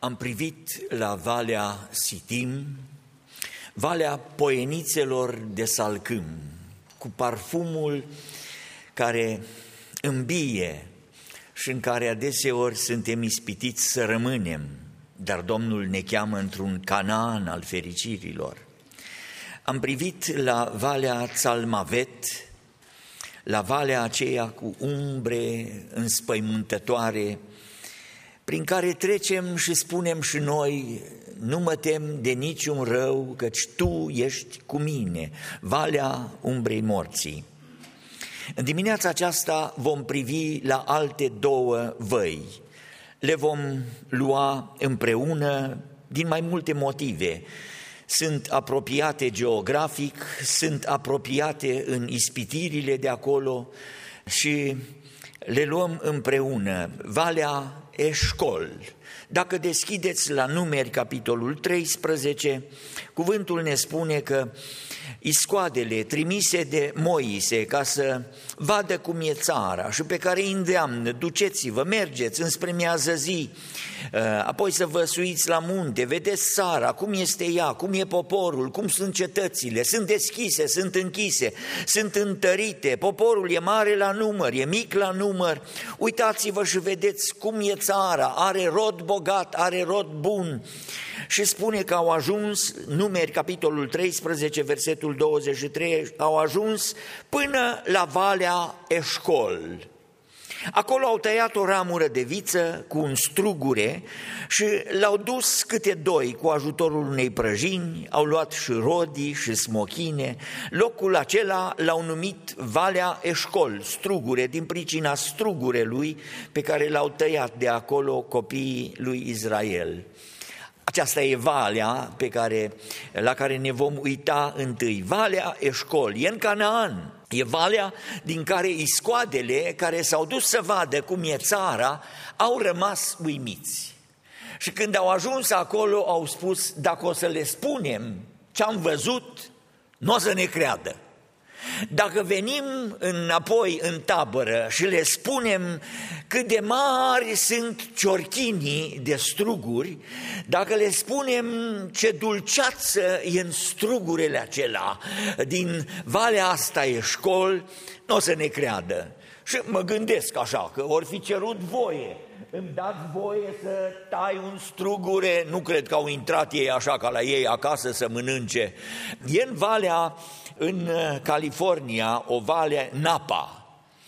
Am privit la Valea Sitim, Valea Poienițelor de salcâm, cu parfumul care îmbie și în care adeseori suntem ispitiți să rămânem, dar Domnul ne cheamă într-un Canaan al fericirilor. Am privit la Valea Țalmavet, la valea aceea cu umbre înspăimântătoare, prin care trecem și spunem și noi: nu mă tem de niciun rău, căci Tu ești cu mine, valea umbrei morții. În dimineața aceasta vom privi la alte două văi. Le vom lua împreună din mai multe motive. Sunt apropiate geografic, sunt apropiate în ispitirile de acolo și le luăm împreună. Valea Eșcol. Dacă deschideți la Numeri, capitolul 13, cuvântul ne spune că iscoadele trimise de Moise ca să vadă cum e țara și pe care îi îndeamnă: duceți-vă, mergeți înspre miază zi, apoi să vă suiți la munte, vedeți țara, cum este ea, cum e poporul, cum sunt cetățile, sunt deschise, sunt închise, sunt întărite, poporul e mare la număr, e mic la număr, uitați-vă și vedeți cum e țara, are rod bogat, are rod bun. Și spune că au ajuns, Numeri, capitolul 13, versetul 23, au ajuns până la Valea Eșcol. Acolo au tăiat o ramură de viță cu un strugure și l-au dus câte doi cu ajutorul unei prăjini, au luat și rodii și smochine. Locul acela l-au numit Valea Eșcol, strugure, din pricina strugurelui pe care l-au tăiat de acolo copiii lui Israel. Aceasta e valea la care ne vom uita întâi, Valea Eșcol, e în Canaan. E valea din care iscoadele care s-au dus să vadă cum e țara au rămas uimiți. Și când au ajuns acolo au spus: dacă o să le spunem ce am văzut, nu o să ne creadă. Dacă venim înapoi în tabără și le spunem cât de mari sunt ciorchinii de struguri, dacă le spunem ce dulceață e în strugurile acelea din valea asta Eșcol, nu o să ne creadă. Și mă gândesc așa, că or fi cerut voie: îmi dați voie să tai un strugure? Nu cred că au intrat ei așa ca la ei acasă să mănânce. E în valea, în California, o vale Napa.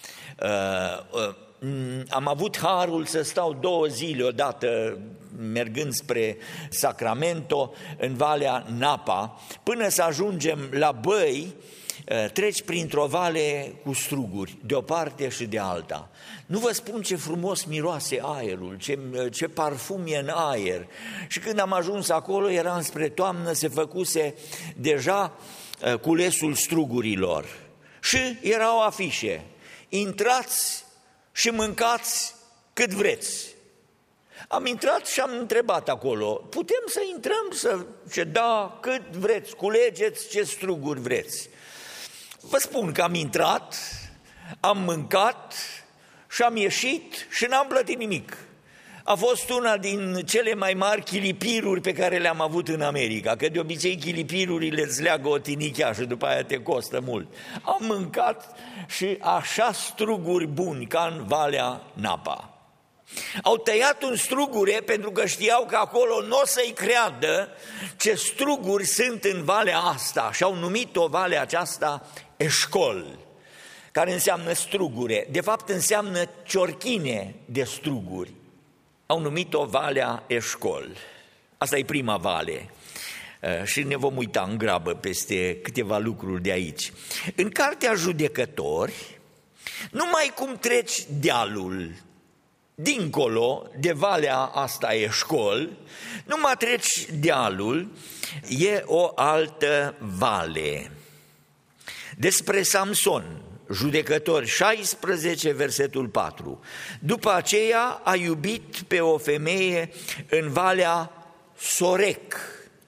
Am avut harul să stau 2 zile odată mergând spre Sacramento în valea Napa. Până să ajungem la Băi, treci printr-o vale cu struguri, de o parte și de alta. Nu vă spun ce frumos miroase aerul, ce parfum e în aer. Și când am ajuns acolo, era înspre toamnă, se făcuse deja culesul strugurilor. Și erau afișe: intrați și mâncați cât vreți. Am intrat și am întrebat acolo: putem să intrăm? Da, cât vreți, culegeți ce struguri vreți. Vă spun că am intrat, am mâncat și am ieșit și n-am plătit nimic. A fost una din cele mai mari chilipiruri pe care le-am avut în America, că de obicei chilipirurile îți leagă o tinichea și după aia te costă mult. Am mâncat și așa struguri buni ca în Valea Napa. Au tăiat un strugure pentru că știau că acolo nu o să-i creadă ce struguri sunt în valea asta și au numit-o valea aceasta Eșcol, care înseamnă strugure. De fapt înseamnă ciorchine de struguri. Au numit-o Valea Eșcol. Asta e prima vale și ne vom uita în grabă peste câteva lucruri de aici. În Cartea Judecători, numai cum treci dealul dincolo de valea asta Eșcol, numai treci dealul, e o altă vale. Despre Samson, Judecători 16, versetul 4. După aceea a iubit pe o femeie în valea Sorec.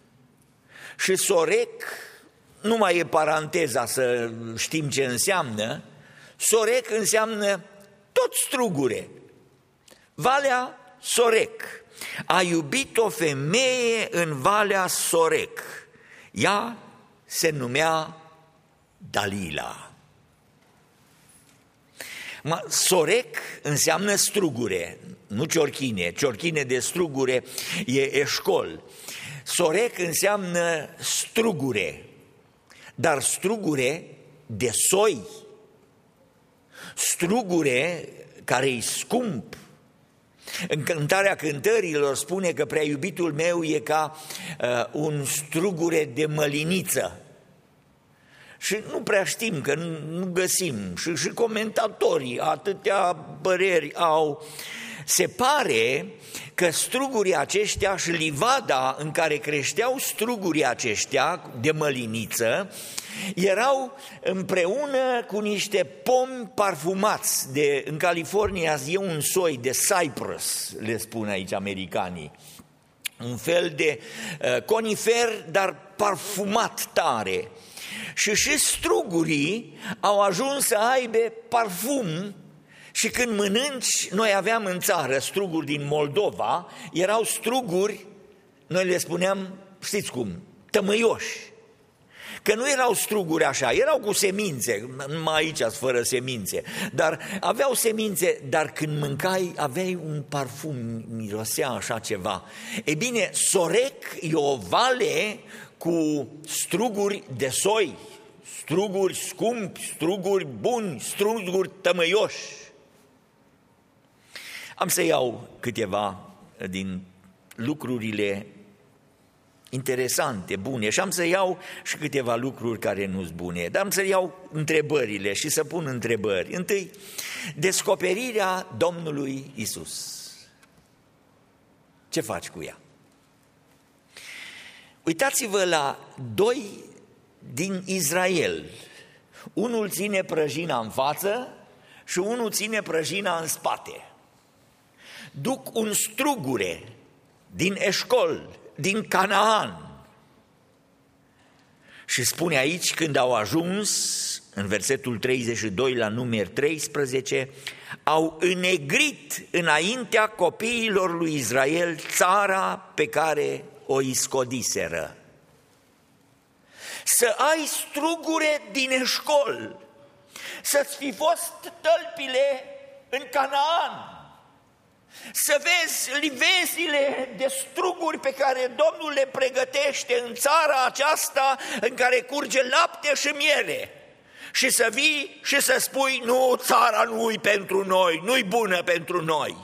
Și Sorec, nu mai e paranteza să știm ce înseamnă, Sorec înseamnă tot strugure. Valea Sorec. a iubit o femeie în Valea Sorec. Ea se numea Dalila. Sorec înseamnă strugure, nu ciorchine. Ciorchine de strugure e eșcol. Sorec înseamnă strugure, dar strugure de soi, strugure care e scump. În Cântarea Cântărilor spune că prea iubitul meu e ca un strugure de măliniță. Și nu prea știm, că nu găsim, și comentatorii atâtea păreri au. Se pare că strugurii aceștia și livada în care creșteau strugurii aceștia de măliniță erau împreună cu niște pomi parfumați. În California e un soi de cypress, le spun aici americanii, un fel de conifer, dar parfumat tare. Și strugurii au ajuns să aibă parfum. Și când mănânci, noi aveam în țară struguri din Moldova, erau struguri, noi le spuneam, știți cum, tămăioși. Că nu erau struguri așa, erau cu semințe, numai aici fără semințe, dar aveau semințe, dar când mâncai aveai un parfum, mirosea așa ceva. E bine, Sorec e o vale cu struguri de soi, struguri scumpi, struguri buni, struguri tămăioși. Am să iau câteva din lucrurile interesante, bune, și am să iau și câteva lucruri care nu-s bune, dar am să iau întrebările și să pun întrebări. Întâi, descoperirea Domnului Iisus. Ce faci cu ea? Uitați-vă la doi din Israel. Unul ține prăjina în față și unul ține prăjina în spate. Duc un strugure din Eșcol, din Canaan. Și spune aici, când au ajuns, în versetul 32 la Numeri 13, au înnegrit înaintea copiilor lui Israel țara pe care o iscodiseră. Să ai strugure din Eșcol, să-ți fi fost tălpile în Canaan, să vezi livezile de struguri pe care Domnul le pregătește în țara aceasta în care curge lapte și miere, și să vii și să spui, nu, țara nu-i pentru noi, nu-i bună pentru noi.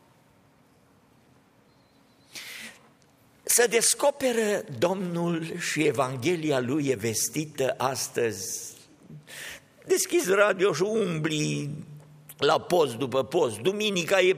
Să descoperă Domnul și Evanghelia Lui e vestită astăzi. Deschizi radio și umbli la post după post, duminica e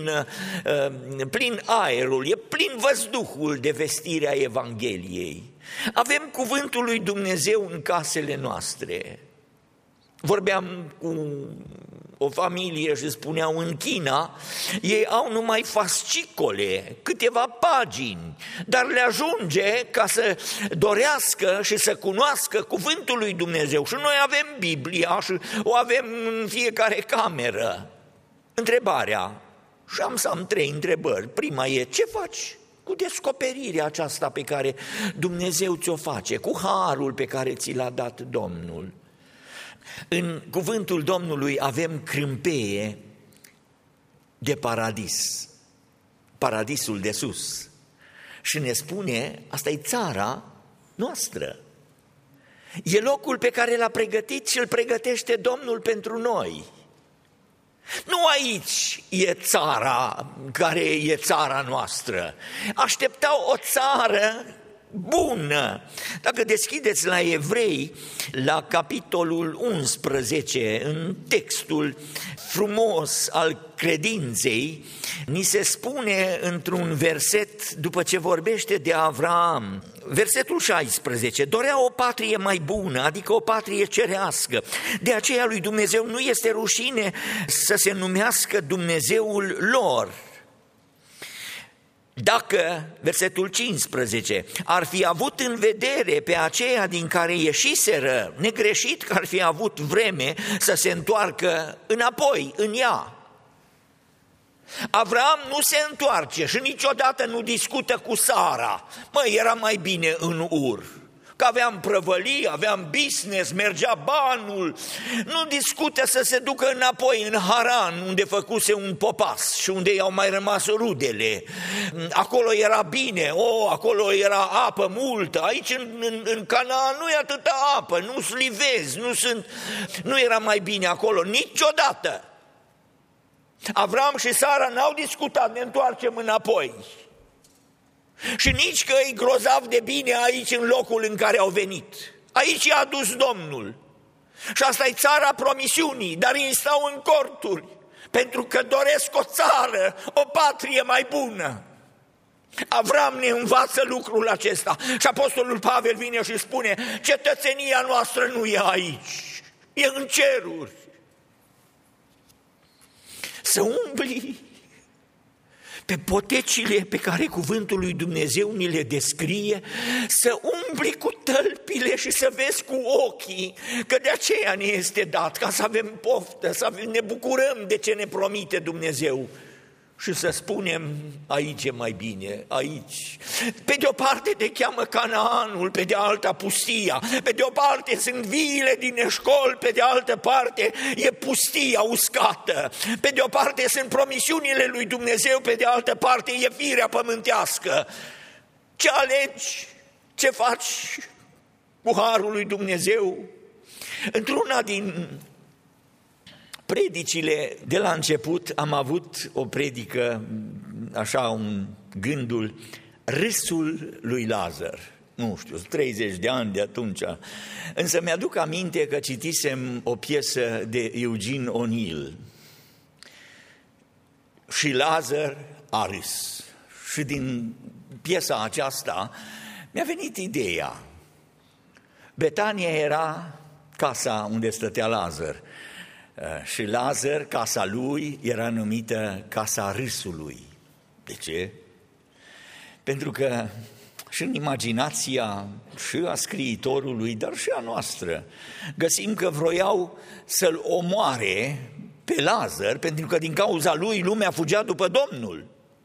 plin aerul, e plin văzduhul de vestirea Evangheliei. Avem cuvântul lui Dumnezeu în casele noastre. Vorbeam cu o familie și spuneau, în China ei au numai fascicole, câteva pagini, dar le ajunge ca să dorească și să cunoască cuvântul lui Dumnezeu. Și noi avem Biblia și o avem în fiecare cameră. Întrebarea, și am să am 3 întrebări. Prima e, ce faci cu descoperirea aceasta pe care Dumnezeu ți-o face, cu harul pe care ți l-a dat Domnul? În cuvântul Domnului avem crâmpeie de paradis, paradisul de sus. Și ne spune, asta e țara noastră. E locul pe care l-a pregătit și îl pregătește Domnul pentru noi. Nu aici e țara care e țara noastră. Așteptau o țară bună. Dacă deschideți la Evrei, la capitolul 11, în textul frumos al credinței, ni se spune într-un verset, după ce vorbește de Avraam, versetul 16, dorea o patrie mai bună, adică o patrie cerească. De aceea lui Dumnezeu nu este rușine să se numească Dumnezeul lor. Dacă, versetul 15, ar fi avut în vedere pe aceea din care ieșiseră, negreșit că ar fi avut vreme să se întoarcă înapoi în ea. Avram nu se întoarce și niciodată nu discută cu Sara. Măi, era mai bine în Ur, că aveam prăvălii, aveam business, mergea banul. Nu discută să se ducă înapoi în Haran, unde făcuse un popas și unde i-au mai rămas rudele. Acolo era bine, acolo era apă multă. Aici în Canaan nu e atâta apă, nu sunt livezi, nu era mai bine acolo niciodată. Avram și Sara n-au discutat, ne întoarcem înapoi. Și nici că e grozav de bine aici în locul în care au venit. Aici i-a dus Domnul. Și asta e țara promisiunii, dar ei stau în corturi, pentru că doresc o țară, o patrie mai bună. Avram ne învață lucrul acesta și Apostolul Pavel vine și spune: cetățenia noastră nu e aici, e în ceruri. Să umbli pe potecile pe care cuvântul lui Dumnezeu ni le descrie, să umbli cu tălpile și să vezi cu ochii, că de aceea ne este dat, ca să avem poftă, ne bucurăm de ce ne promite Dumnezeu și să spunem: aici e mai bine, aici. Pe de o parte te cheamă Canaanul, pe de alta pustia, pe de o parte sunt viile din Eșcol, pe de altă parte e pustia uscată, pe de o parte sunt promisiunile lui Dumnezeu, pe de altă parte e firea pământească. Ce alegi? Ce faci cu harul lui Dumnezeu? Într-una din predicile de la început am avut o predică, așa gândul, râsul lui Lazar. Nu știu, 30 de ani de atunci. Însă mi-aduc aminte că citisem o piesă de Eugene O'Neill. Și Lazar a râs. Și din piesa aceasta mi-a venit ideea. Betania era casa unde stătea Lazar. Și Lazar, casa lui, era numită Casa Râsului. De ce? Pentru că și în imaginația și a scriitorului, dar și a noastră, găsim că vroiau să-l omoare pe Lazar, pentru că din cauza lui lumea fugea după Domnul.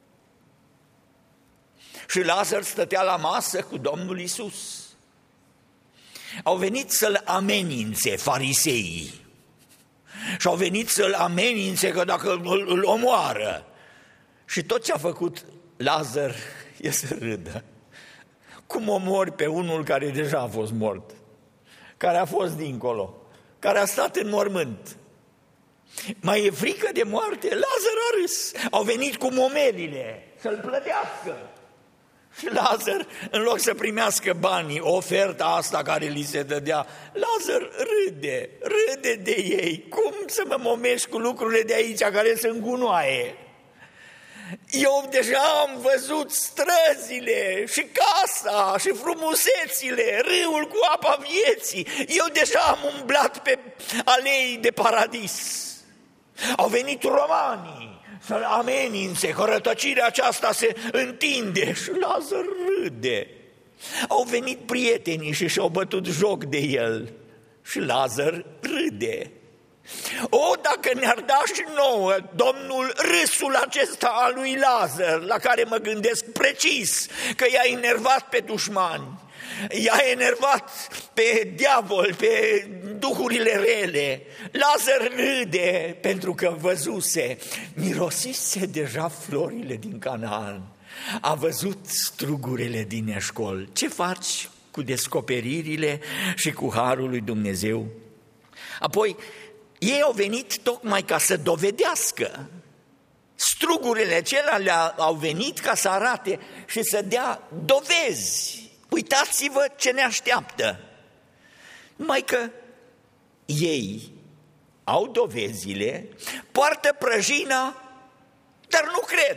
Și Lazar stătea la masă cu Domnul Iisus. Au venit să-l amenințe fariseii. Și au venit să-l amenințe că dacă îl omoară. Și tot ce a făcut Lazar e să râdă. Cum omori pe unul care deja a fost mort, care a fost dincolo, care a stat în mormânt? Mai e frică de moarte? Lazar a râs. Au venit cu momelile să-l plătească. Și Lazar, în loc să primească banii, oferta asta care li se dădea, Lazar râde de ei. Cum să mă momești cu lucrurile de aici care sunt gunoaie? Eu deja am văzut străzile și casa și frumusețile, râul cu apa vieții. Eu deja am umblat pe alei de paradis. Au venit romanii să-l amenințe, că rătăcirea aceasta se întinde și Lazar râde. Au venit prietenii și și-au bătut joc de el și Lazar râde. Dacă ne-ar da și nouă Domnul râsul acesta al lui Lazar, la care mă gândesc precis, că i-a enervat pe dușmani, i-a enervat pe diavol, pe duhurile rele. Lazar râde pentru că văzuse, mirosise deja florile din Canaan, a văzut strugurile din Eșcol. Ce faci cu descoperirile și cu harul lui Dumnezeu? Apoi, ei au venit tocmai ca să dovedească. Strugurile acelea au venit ca să arate și să dea dovezi. Uitați-vă ce ne așteaptă. Numai că ei au dovezile, poartă prăjina, dar nu cred.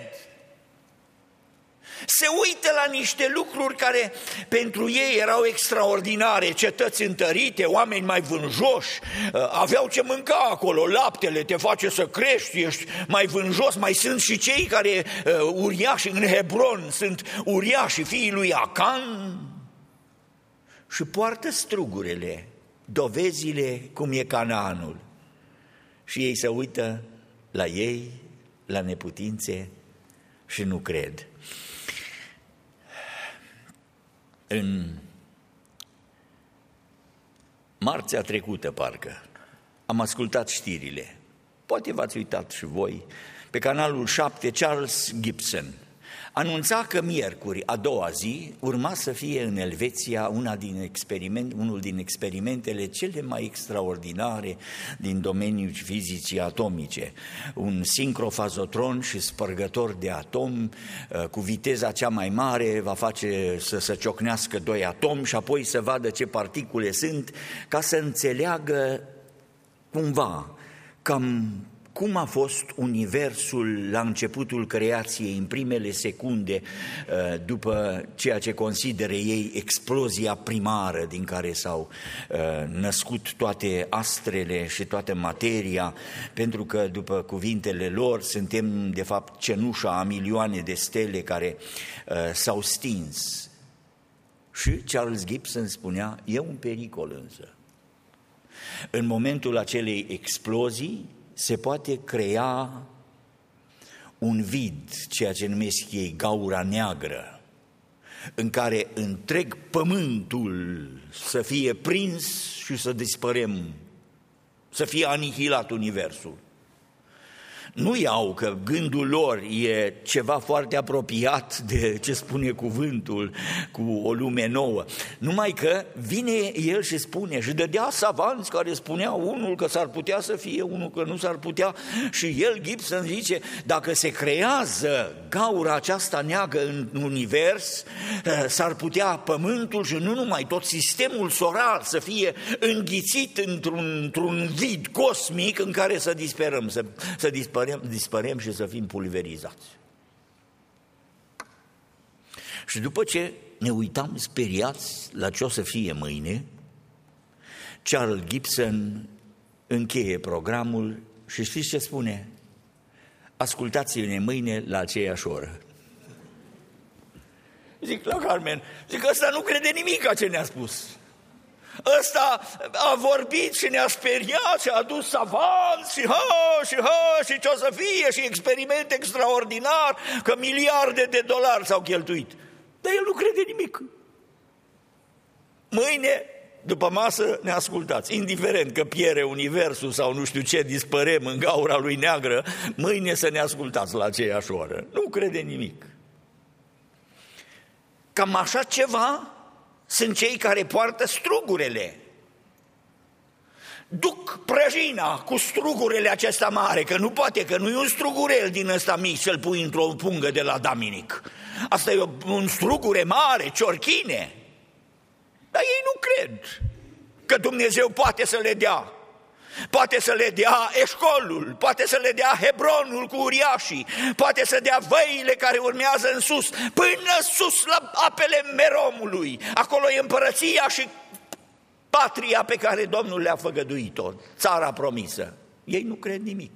Se uită la niște lucruri care pentru ei erau extraordinare, cetăți întărite, oameni mai vânjoși, aveau ce mânca acolo, laptele te face să crești, ești mai vânjos, mai sunt și cei care, uriași în Hebron, sunt uriași, fiii lui Acan, și poartă strugurile, dovezile cum e Canaanul. Și ei se uită la ei la neputințe și nu cred. În marțea trecută, parcă, am ascultat știrile, poate v-ați uitat și voi, pe canalul 7, Charles Gibson anunța că miercuri, a doua zi, urma să fie în Elveția unul din experimentele cele mai extraordinare din domeniul fizicii atomice. Un sincrofazotron și spărgător de atom cu viteza cea mai mare va face să se ciocnească doi atomi și apoi să vadă ce particule sunt, ca să înțeleagă cumva cam cum a fost universul la începutul creației, în primele secunde, după ceea ce consideră ei explozia primară din care s-au născut toate astrele și toată materia, pentru că, după cuvintele lor, suntem, de fapt, cenușa a milioane de stele care s-au stins. Și Charles Gibson spunea, e un pericol însă. În momentul acelei explozii, se poate crea un vid, ceea ce numesc ei gaura neagră, în care întreg pământul să fie prins și să dispărem, să fie anihilat universul. Nu iau că gândul lor e ceva foarte apropiat de ce spune cuvântul cu o lume nouă. Numai că vine el și spune, și dădea savanți care spuneau unul că s-ar putea să fie, unul că nu s-ar putea, și el, Gibson, zice, dacă se creează gaura aceasta neagră în univers, s-ar putea pământul și nu numai, tot sistemul solar să fie înghițit într-un vid cosmic în care să dispărem și să fim pulverizați. Și după ce ne uitam speriați la ce o să fie mâine, Charles Gibson încheie programul și știți ce spune? Ascultați-ne mâine la aceeași oră. Zic la Carmen, ăsta nu crede nimic ce ne-a spus. Ăsta a vorbit și ne-a speriat și a adus savanți și ce o să fie și experiment extraordinar, că miliarde de dolari s-au cheltuit. Dar el nu crede nimic. Mâine, după masă, ne ascultați. Indiferent că piere universul sau nu știu ce, dispărem în gaura lui neagră, mâine să ne ascultați la aceeași oră. Nu crede nimic. Cam așa ceva sunt cei care poartă strugurele. Duc prăjina cu strugurele acesta mare, că nu poate, că nu e un strugurel din ăsta mic să-l pui într-o pungă de la Daminic. Asta e un strugure mare, ciorchine. Dar ei nu cred că Dumnezeu poate să le dea. Poate să le dea Eșcolul, poate să le dea Hebronul cu uriașii, poate să dea văile care urmează în sus, până sus la apele Meromului. Acolo e împărăția și patria pe care Domnul le-a făgăduit-o, țara promisă. Ei nu cred nimic.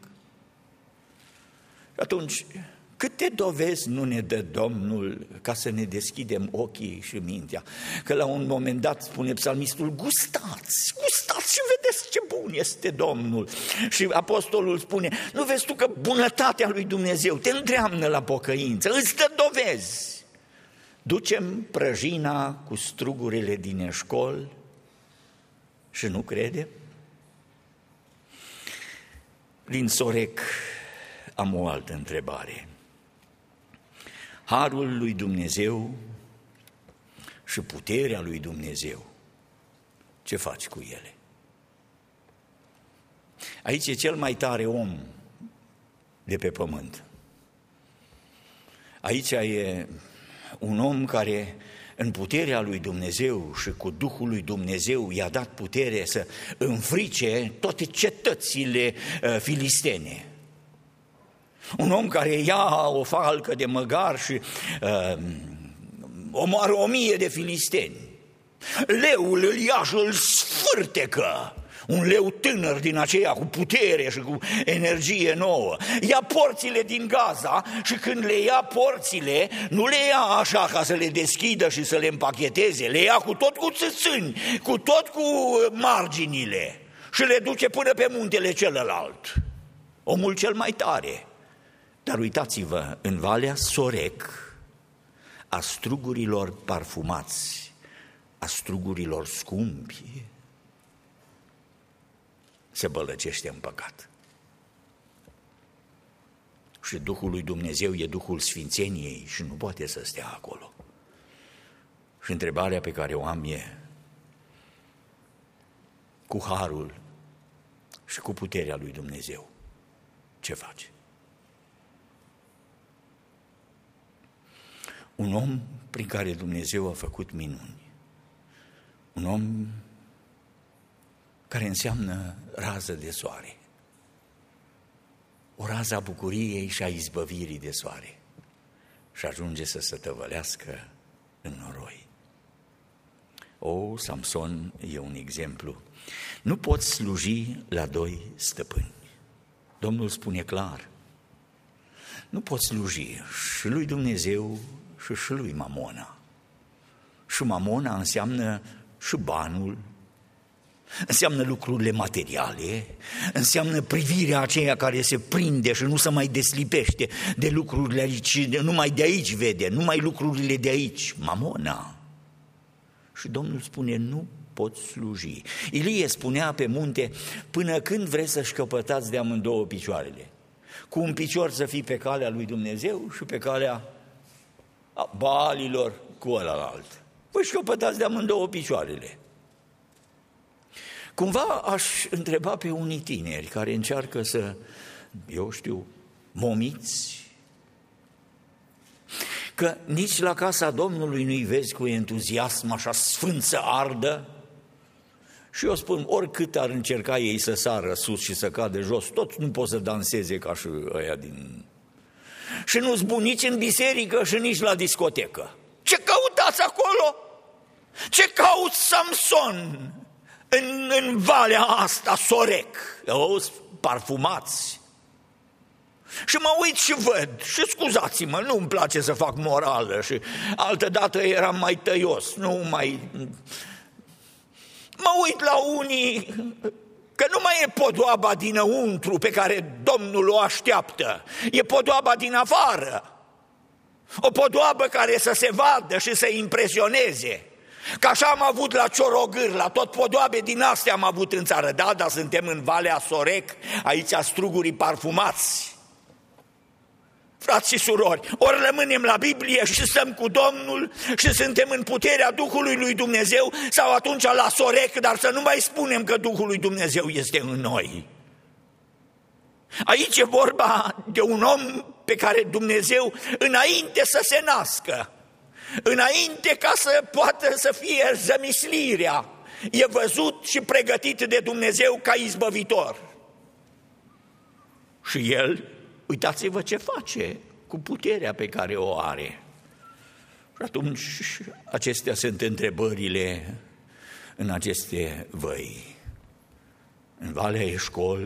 Atunci, câte dovezi nu ne dă Domnul ca să ne deschidem ochii și mintea? Că la un moment dat spune psalmistul, gustați și vedeți ce bun este Domnul. Și apostolul spune, nu vezi tu că bunătatea lui Dumnezeu te îndreamnă la pocăință, îți dă dovezi. Ducem prăjina cu strugurile din Eșcol și nu credem? Din Sorec am o altă întrebare. Harul lui Dumnezeu și puterea lui Dumnezeu, ce faci cu ele? Aici e cel mai tare om de pe pământ. Aici e un om care în puterea lui Dumnezeu și cu Duhul lui Dumnezeu i-a dat putere să înfrice toate cetățile filistene. Un om care ia o falcă de măgar și omoară 1000 de filisteni. Leul îl ia și îl sfârtecă. Un leu tânăr din aceea cu putere și cu energie nouă. Ia porțile din Gaza și când le ia porțile, nu le ia așa ca să le deschidă și să le împacheteze, le ia cu tot cu țâțâni, cu tot cu marginile și le duce până pe muntele celălalt. Omul cel mai tare Dar uitați-vă, în Valea Sorec, a strugurilor parfumați, a strugurilor scumpi, se bălăcește în păcat. Și Duhul lui Dumnezeu e Duhul Sfințeniei și nu poate să stea acolo. Și întrebarea pe care o am e, cu harul și cu puterea lui Dumnezeu, ce face? Un om prin care Dumnezeu a făcut minuni, un om care înseamnă rază de soare, o rază a bucuriei și a izbăvirii de soare, și ajunge să se tăvălească în noroi. O, Samson e un exemplu. Nu poți sluji la doi stăpâni. Domnul spune clar, nu poți sluji și lui Dumnezeu și lui Mamona. Și Mamona înseamnă și banul, înseamnă lucrurile materiale, înseamnă privirea aceea care se prinde și nu se mai deslipește de lucrurile aici, numai de aici vede, numai lucrurile de aici, Mamona. Și Domnul spune, nu poți sluji. Ilie spunea pe munte, până când vreți să șcăpătați de amândouă picioarele? Cu un picior să fii pe calea lui Dumnezeu și pe calea Baalilor cu ălalt. Păi șcăpătați de amândouă picioarele. Cumva aș întreba pe unii tineri care încearcă să, momiți, că nici la casa Domnului nu-i vezi cu entuziasm așa sfânt să ardă. Și eu spun, oricât ar încerca ei să sară sus și să cadă jos, tot nu pot să danseze ca și ăia din... Și nu-s bun nici în biserică și nici la discotecă. Ce căutați acolo? Ce cauți, Samson, în valea asta, Sorec? Parfumați. Și mă uit și văd, și scuzați-mă, nu-mi place să fac morală și altădată eram mai tăios, mă uit la unii, că nu mai e podoaba dinăuntru pe care Domnul o așteaptă, e podoaba din afară, o podoabă care să se vadă și să impresioneze. Că așa am avut la Ciorogârla, tot podoabe din astea am avut în țară, da, dar suntem în Valea Sorec, aici strugurii parfumați. Frați și surori, ori rămânem la Biblie și stăm cu Domnul și suntem în puterea Duhului lui Dumnezeu, sau atunci la Sorec, dar să nu mai spunem că Duhul lui Dumnezeu este în noi. Aici e vorba de un om pe care Dumnezeu, înainte să se nască, înainte ca să poată să fie zămislirea, e văzut și pregătit de Dumnezeu ca izbăvitor. Și el, uitați-vă ce face cu puterea pe care o are. Și atunci acestea sunt întrebările în aceste văi. În Valea Eșcol,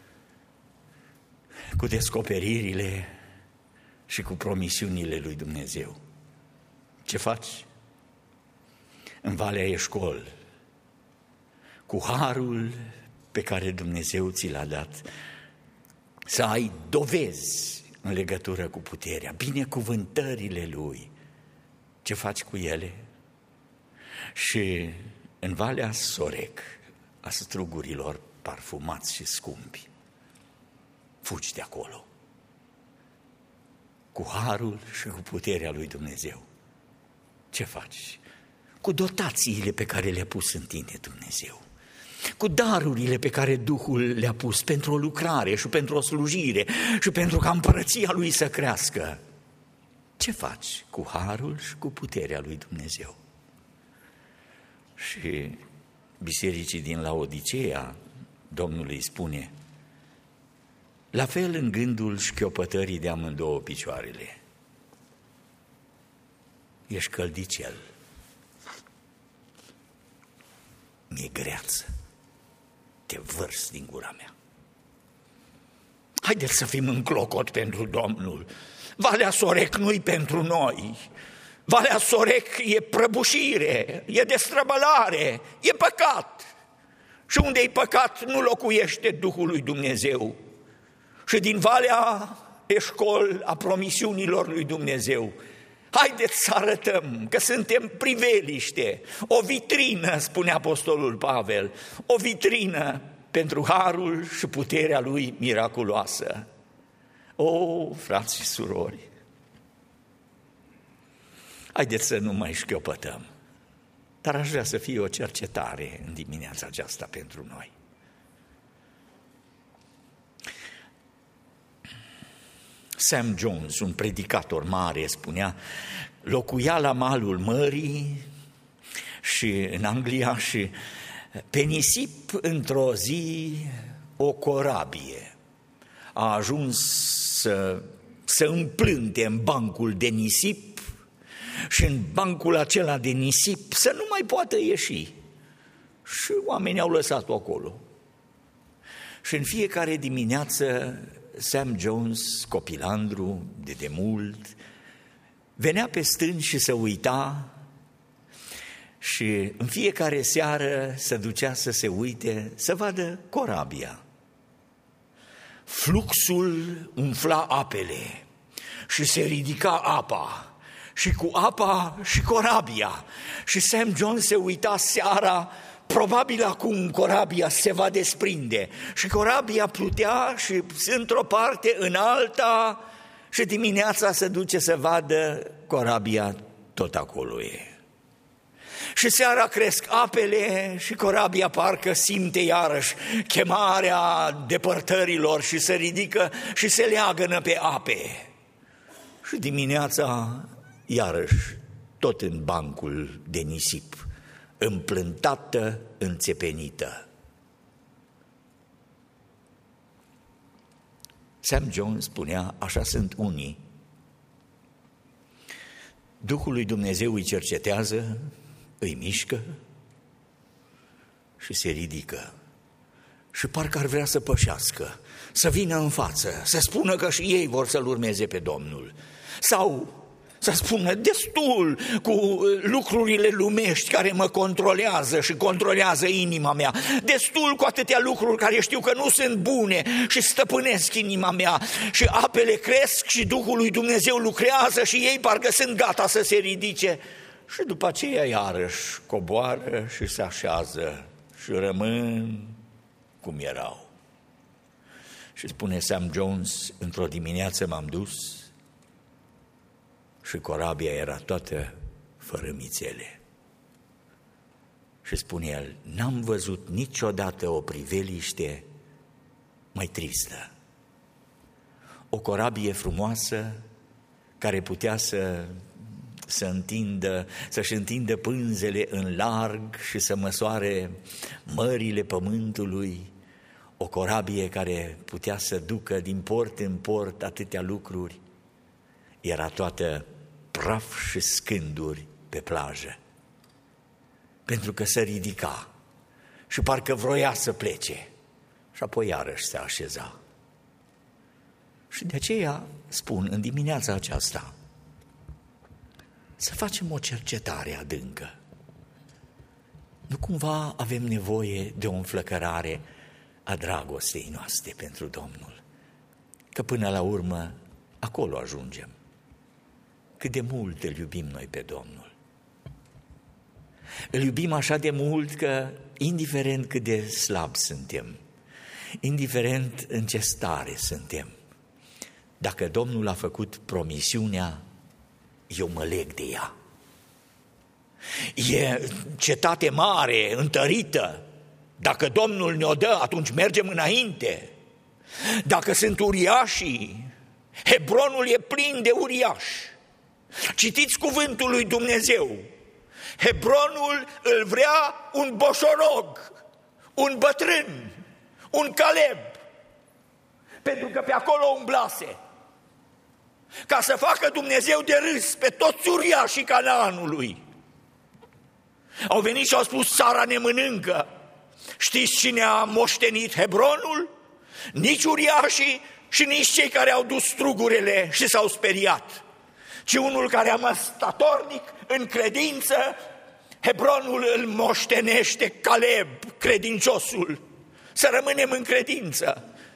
cu descoperirile și cu promisiunile lui Dumnezeu. Ce faci? În Valea Eșcol, cu harul pe care Dumnezeu ți l-a dat, să ai dovezi în legătură cu puterea, binecuvântările Lui. Ce faci cu ele? Și în Valea Sorec, a strugurilor parfumați și scumpi, fugi de acolo, cu harul și cu puterea lui Dumnezeu. Ce faci? Cu dotațiile pe care le-a pus în tine Dumnezeu, cu darurile pe care Duhul le-a pus pentru o lucrare și pentru o slujire și pentru ca împărăția Lui să crească. Ce faci? Cu harul și cu puterea lui Dumnezeu. Și bisericii din Laodiceea, Domnul îi spune, la fel în gândul șchiopătării de amândouă picioarele. Ești căldicel, mi-e greață, te vărs din gura mea. Haideți să fim în clocot pentru Domnul. Valea Sorec nu-i pentru noi. Valea Sorec e prăbușire, e destrăbălare, e păcat. Și unde e păcat nu locuiește Duhul lui Dumnezeu. Și din Valea eșcol a promisiunilor lui Dumnezeu. Haideți să arătăm că suntem priveliște, o vitrină, spune Apostolul Pavel, o vitrină pentru harul și puterea lui miraculoasă. O, frați și surori, haideți să nu mai șchiopătăm, dar aș vrea să fie o cercetare în dimineața aceasta pentru noi. Sam Jones, un predicator mare, spunea, locuia la malul mării și în Anglia și pe nisip într-o zi o corabie a ajuns să împlânte în bancul de nisip și în bancul acela de nisip să nu mai poată ieși. Și oamenii au lăsat-o acolo. Și în fiecare dimineață Sam Jones, copilandru de demult, venea pe stân și se uita și în fiecare seară se ducea să se uite, să vadă corabia. Fluxul umfla apele și se ridica apa și cu apa și corabia. Și Sam Jones se uita seara, probabil acum corabia se va desprinde și corabia plutea și într-o parte în alta și dimineața se duce să vadă corabia tot acolo e. Și seara cresc apele și corabia parcă simte iarăși chemarea depărtărilor și se ridică și se leagănă pe ape. Și dimineața iarăși tot în bancul de nisip, împlântată, înțepenită. Sam Jones spunea, așa sunt unii. Duhul lui Dumnezeu îi cercetează, îi mișcă și se ridică. Și parcă ar vrea să pășească, să vină în față, să spună că și ei vor să-L urmeze pe Domnul. Sau să spună, destul cu lucrurile lumești care mă controlează și controlează inima mea, destul cu atâtea lucruri care știu că nu sunt bune și stăpânesc inima mea. Și apele cresc și Duhul lui Dumnezeu lucrează și ei parcă sunt gata să se ridice. Și după aceea iarăși coboară și se așează și rămân cum erau. Și spune Sam Jones, într-o dimineață m-am dus și corabia era toată fără mițele. Și spune el, n-am văzut niciodată o priveliște mai tristă. O corabie frumoasă care putea să-și întindă pânzele în larg și să măsoare mările pământului, o corabie care putea să ducă din port în port atâtea lucruri, era toată praf și scânduri pe plajă, pentru că se ridica și parcă vroia să plece și apoi iarăși se așeza. Și de aceea spun în dimineața aceasta să facem o cercetare adâncă. Nu cumva avem nevoie de o înflăcărare a dragostei noastre pentru Domnul, că până la urmă acolo ajungem. Cât de mult îl iubim noi pe Domnul. Îl iubim așa de mult că, indiferent cât de slab suntem, indiferent în ce stare suntem, dacă Domnul a făcut promisiunea, eu mă leg de ea. E cetate mare, întărită. Dacă Domnul ne-o dă, atunci mergem înainte. Dacă sunt uriașii, Hebronul e plin de uriași. Citiți cuvântul lui Dumnezeu. Hebronul îl vrea un boșorog, un bătrân, un Caleb, pentru că pe acolo umblase, ca să facă Dumnezeu de râs pe toți uriașii Canaanului. Au venit și au spus, Sara ne mănâncă. Știți cine a moștenit Hebronul? Nici uriașii și nici cei care au dus strugurele și s-au speriat, ci unul care a rămas statornic în credință. Hebronul îl moștenește Caleb, credinciosul. Să rămânem în credință.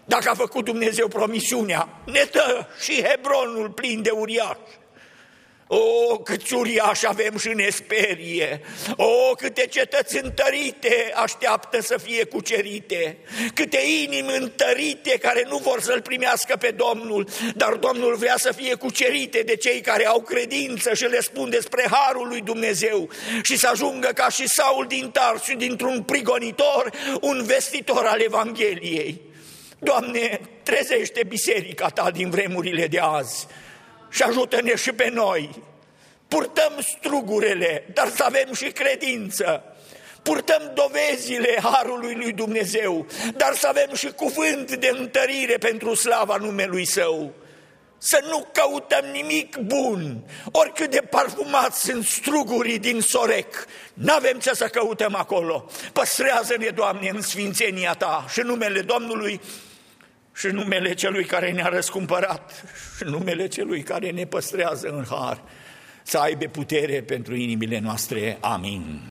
Dacă a făcut Dumnezeu promisiunea, ne dă și Hebronul plin de uriași. O, câți uriași avem și ne sperie! O, câte cetăți întărite așteaptă să fie cucerite! Câte inimi întărite care nu vor să-L primească pe Domnul, dar Domnul vrea să fie cucerite de cei care au credință și le spun despre harul lui Dumnezeu și să ajungă ca și Saul din Tars și dintr-un prigonitor, un vestitor al Evangheliei. Doamne, trezește biserica Ta din vremurile de azi și ajută-ne și pe noi. Purtăm strugurele, dar să avem și credință. Purtăm dovezile harului lui Dumnezeu, dar să avem și cuvânt de întărire pentru slava numelui Său. Să nu căutăm nimic bun, oricât de parfumați sunt strugurii din Sorec, n-avem ce să căutăm acolo. Păstrează-ne, Doamne, în sfințenia Ta și numele Domnului și numele Celui care ne-a răscumpărat și numele Celui care ne păstrează în har, să aibă putere pentru inimile noastre. Amin.